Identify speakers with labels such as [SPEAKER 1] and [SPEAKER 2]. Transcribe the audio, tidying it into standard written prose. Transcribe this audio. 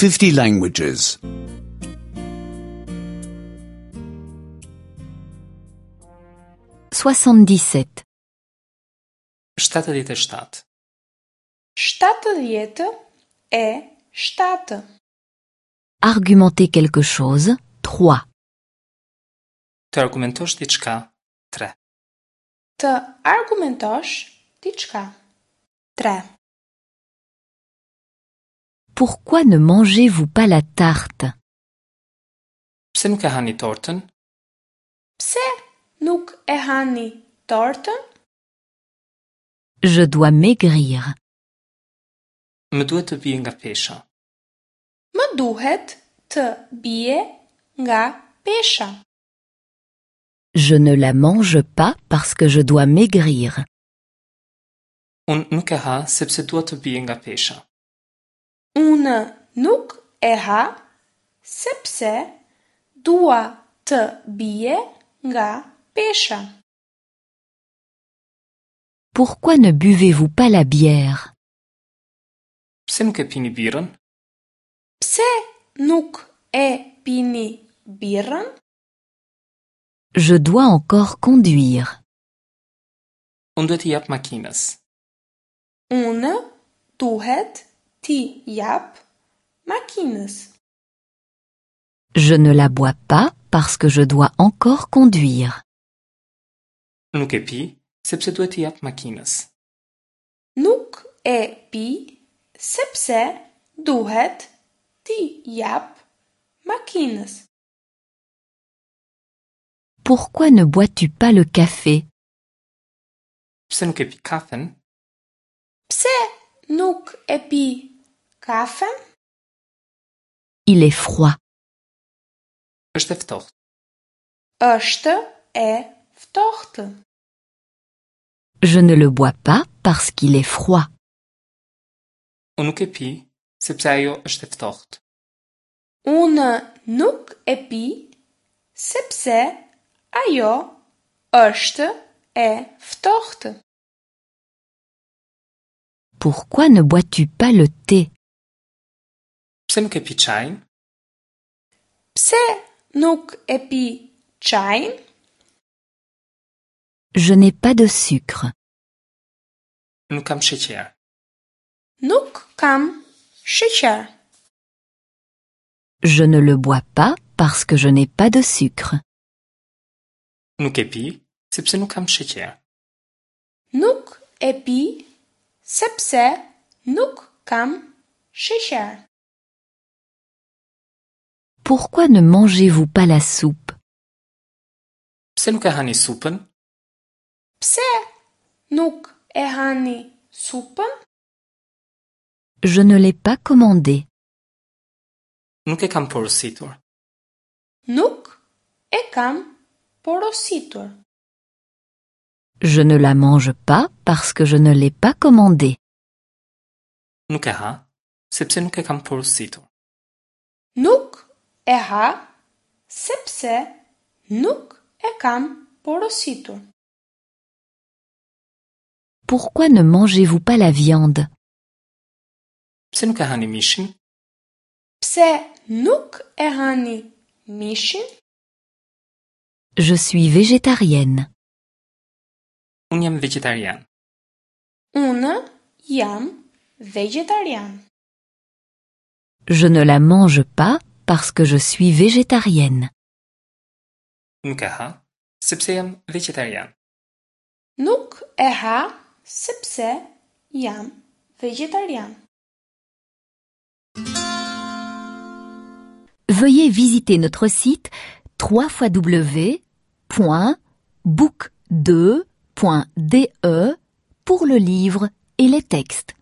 [SPEAKER 1] 50 languages.
[SPEAKER 2] 77.
[SPEAKER 3] 77.
[SPEAKER 4] 77.
[SPEAKER 2] Argumenter quelque chose. 3.
[SPEAKER 3] Të argumentosh diçka. 3.
[SPEAKER 4] Të argumentosh diçka. 3.
[SPEAKER 2] Pourquoi ne mangez-vous pas la tarte?
[SPEAKER 3] Pse nuk e hani tortën?
[SPEAKER 4] Pse nuk e hani tortën?
[SPEAKER 2] Je dois maigrir.
[SPEAKER 3] Më duhet të bie nga pesha.
[SPEAKER 4] Më duhet të bie nga pesha.
[SPEAKER 2] Je ne la mange pas parce que je dois maigrir.
[SPEAKER 3] Unë nuk e ha sepse dua të bie nga pesha.
[SPEAKER 4] Unë nuk e ha sepse dua të bie nga pesha.
[SPEAKER 2] Pourquoi ne buvez-vous pas la bière?
[SPEAKER 3] Pse nuk e pini birën?
[SPEAKER 4] Pse nuk e pini birën?
[SPEAKER 2] Je dois encore conduire.
[SPEAKER 3] Unë duhet t'i jap makinës.
[SPEAKER 4] Unë duhet t'i jap makinës.
[SPEAKER 2] Je ne la bois pas parce que je dois encore conduire.
[SPEAKER 3] Nuk e pi sepse duhet t'i jap makinës.
[SPEAKER 4] Nuk e pi sepse duhet t'i jap makinës.
[SPEAKER 2] Pourquoi ne bois-tu pas le café?
[SPEAKER 3] Pse nuk e pi kafen?
[SPEAKER 4] Pse nuk e pi kafen?
[SPEAKER 2] Il est froid.
[SPEAKER 3] Është e ftohtë.
[SPEAKER 4] Është e ftohtë.
[SPEAKER 2] Je ne le bois pas parce qu'il est froid.
[SPEAKER 3] Unë nuk e pi sepse ajo është e ftohtë.
[SPEAKER 4] Unë nuk e pi sepse ajo është e ftohtë.
[SPEAKER 2] Pourquoi ne bois-tu pas le thé?
[SPEAKER 3] Pse nuk e pi çajin?
[SPEAKER 4] Pse nuk e pi çajin?
[SPEAKER 2] Je n'ai pas de sucre.
[SPEAKER 3] Nuk kam sheqer.
[SPEAKER 4] Nuk kam sheqer.
[SPEAKER 2] Je ne le bois pas parce que je n'ai pas de sucre.
[SPEAKER 3] Nuk e pi sepse nuk kam sheqer.
[SPEAKER 4] Nuk e pi sepse nuk kam sheqer.
[SPEAKER 2] Pourquoi ne mangez-vous pas la soupe?
[SPEAKER 3] Pse nuk e hani supën?
[SPEAKER 4] Pse nuk e hani supën?
[SPEAKER 2] Je ne l'ai pas commandé.
[SPEAKER 3] Nuk e kam porositur.
[SPEAKER 4] Nuk e kam porositur.
[SPEAKER 2] Je ne la mange pas parce que je ne l'ai pas commandé.
[SPEAKER 3] Nuk e ha sepse nuk e kam porositur.
[SPEAKER 4] Nuk e ha sepse nuk e kam porositur.
[SPEAKER 2] Pourquoi ne mangez-vous pas la viande?
[SPEAKER 3] Pse nuk e hani mishin?
[SPEAKER 4] Pse nuk e hani mishin?
[SPEAKER 2] Je suis végétarienne.
[SPEAKER 3] Unë jam vegetarian.
[SPEAKER 4] Unë jam vegetarian.
[SPEAKER 2] Je ne la mange pas parce que je suis végétarienne.
[SPEAKER 3] Nuk e ha sepse jam vegetarian.
[SPEAKER 4] Nuk e ha sepse jam vegetarian.
[SPEAKER 2] Veuillez visiter notre site www.book2.de pour le livre et les textes.